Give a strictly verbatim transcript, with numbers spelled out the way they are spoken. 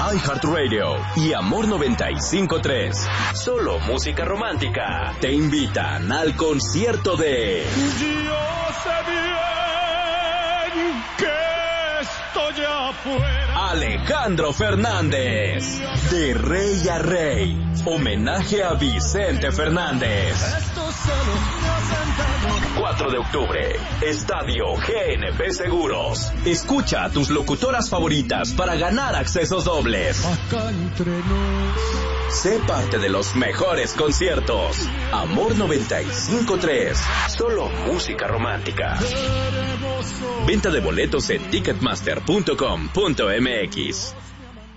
iHeartRadio y Amor noventa y cinco punto tres. Solo música romántica. Te invitan al concierto de... Yo sé bien que estoy afuera. Alejandro Fernández. De Rey a Rey. Homenaje a Vicente Fernández. cuatro de octubre. Estadio G N P Seguros. Escucha a tus locutoras favoritas para ganar accesos dobles. Acá entre nos. Sé parte de los mejores conciertos. Amor noventa y cinco punto tres. Solo música romántica. Venta de boletos en ticketmaster punto com punto m x.